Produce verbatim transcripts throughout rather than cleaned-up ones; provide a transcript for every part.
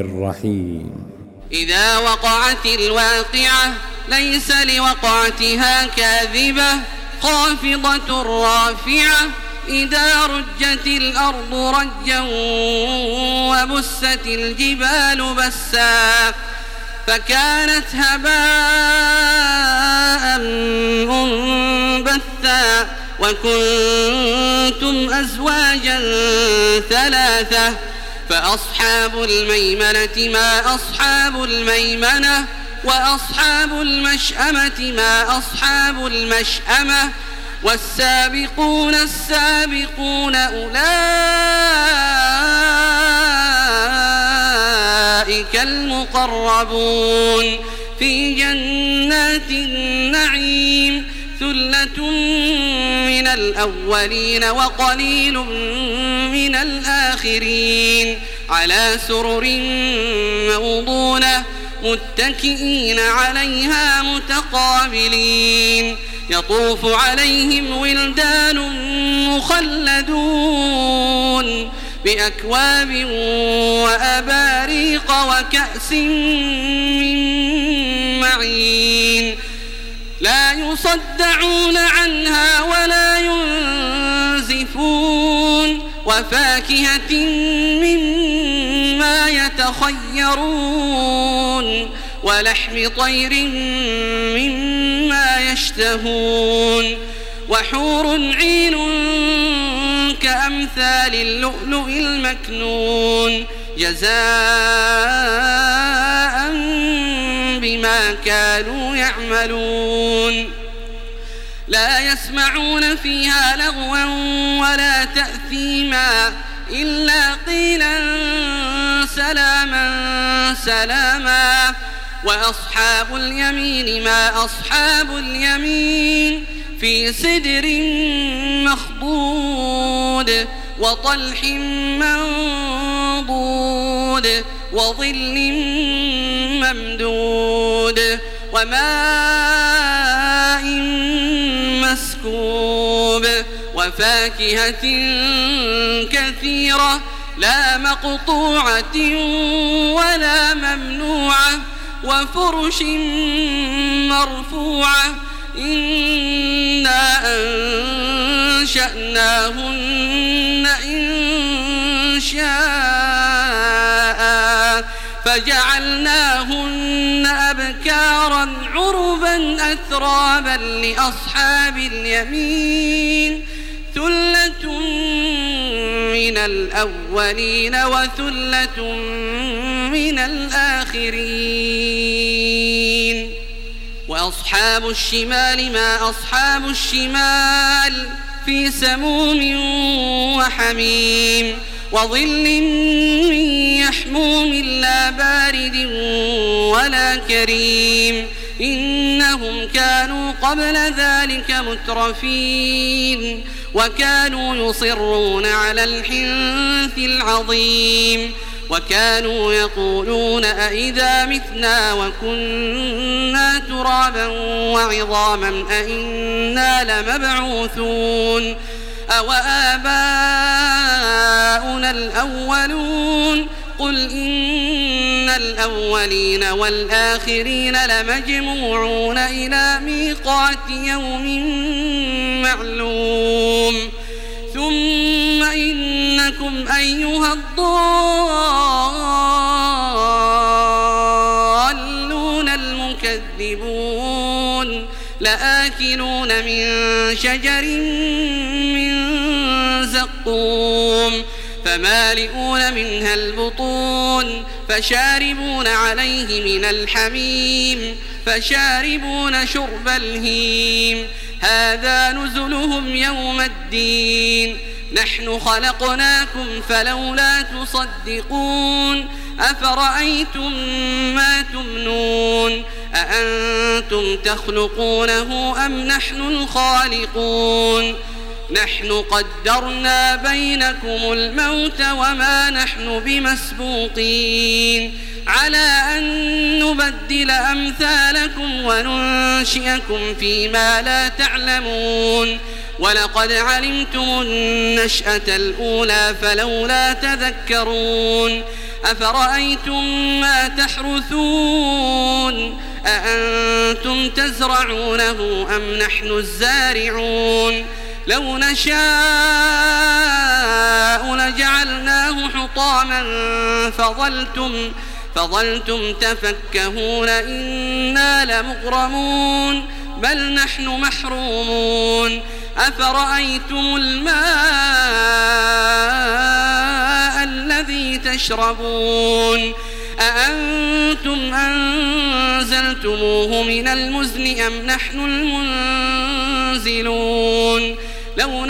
الرحيم. إذا وقعت الواقعة ليس لوقعتها كاذبة خافضة رافعة إذا رجت الأرض رجا وبست الجبال بسا فكانت هباء منبثا وكنتم أزواجا ثلاثة فأصحاب الميمنة ما أصحاب الميمنة وأصحاب المشأمة ما أصحاب المشأمة والسابقون السابقون أولئك المقربون في جنات النعيم ثلة من الأولين وقليل من الآخرين على سرر موضونة متكئين عليها متقابلين يطوف عليهم ولدان مخلدون بأكواب وأباريق وكأس من معين لا يصدعون عنها ولا ينزفون وفاكهة مما يتخيرون ولحم طير مما يشتهون وحور عين كأمثال اللؤلؤ المكنون جزاء بما كانوا يعملون لا يسمعون فيها لغوا ولا تأثيما إلا قيلا سلاما سلاما وأصحاب اليمين ما أصحاب اليمين في سدر مخضود وطلح منضود وظل ممدود وماء مسكوب وفاكهة كثيرة لا مقطوعة ولا ممنوعة وفرش مرفوعة إنا أنشأناهن إن شاء فجعلناهن أبكارا عربا أترابا لأصحاب اليمين ثلة من الأولين وثلة من الآخرين وأصحاب الشمال ما أصحاب الشمال في سموم وحميم وظل من يحموم لا بارد ولا كريم إنهم كانوا قبل ذلك مترفين وكانوا يصرون على الحنث العظيم وكانوا يقولون أئذا متنا وكنا ترابا وعظاما أئنا لمبعوثون أو آباؤنا الأولون قل إن الأولين والآخرين لمجموعون إلى ميقات يوم معلوم ثم إنكم أيها الضالون المكذبون لآكلون من شجر من زقوم فمالئون منها البطون فشاربون عليه من الحميم فشاربون شرب الهيم هذا نزلهم يوم الدين نحن خلقناكم فلولا تصدقون أفرأيتم ما تمنون أأنتم تخلقونه أم نحن الخالقون نحن قدرنا بينكم الموت وما نحن بمسبوقين على أن نبدل أمثالكم وننشئكم فيما لا تعلمون ولقد علمتم النشأة الأولى فلولا تذكرون أفرأيتم ما تحرثون أأنتم تزرعونه أم نحن الزارعون لو نشاء لجعلناه حطاما فظلتم, فظلتم تفكهون إنا لمغرمون بل نحن محرومون أفرأيتم الماء الذي تشربون أأنتم أنزلتموه من المزن أم نحن المنزلون لو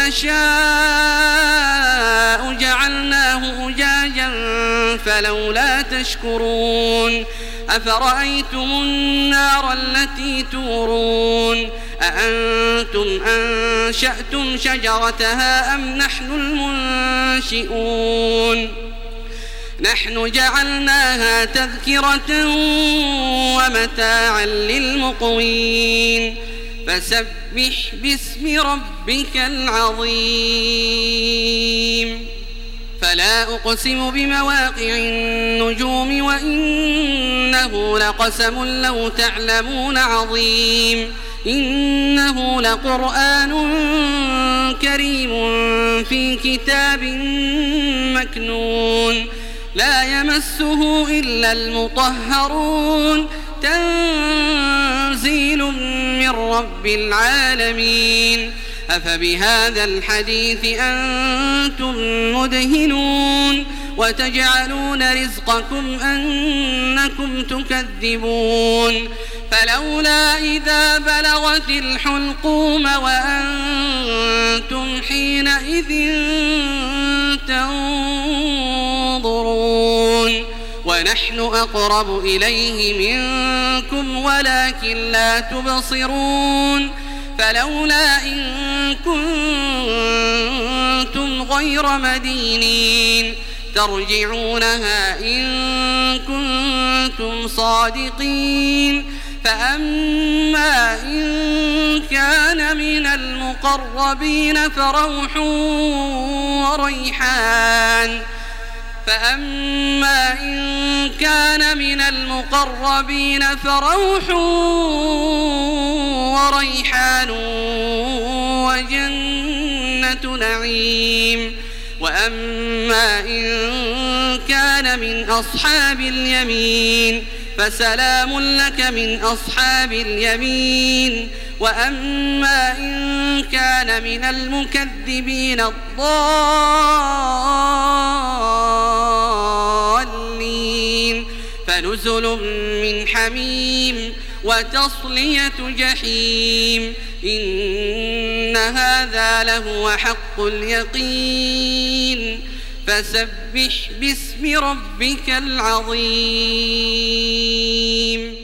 نشاء جعلناه أجاجا فلولا تشكرون أفرأيتم النار التي تورون أأنتم أنشأتم شجرتها أم نحن المنشئون نحن جعلناها تذكرة ومتاعا للمقوين فسبح باسم ربك العظيم فلا أقسم بمواقع النجوم وإنه لقسم لو تعلمون عظيم إنه لقرآن كريم في كتاب مكنون لا يمسه إلا المطهرون تنزيل من رب العالمين أفبهذا الحديث أنتم مدهنون وتجعلون رزقكم أنكم تكذبون فلولا إذا بلغت الحلقوم وأنتم حينئذ تنظرون ونحن أقرب إليه منكم ولكن لا تبصرون فلولا إن كنتم غير مدينين ترجعونها إن كنتم صادقين فأما إن كان من المقربين فروح وريحان فأما إن كان من المقربين فروح وريحان وجنة نعيم وأما إن كان من أصحاب اليمين فسلام لك من أصحاب اليمين وأما إن كان من المكذبين الضالين فنزل من حميم وتصلية جحيم إن هذا لهو حق اليقين فسبح باسم ربك العظيم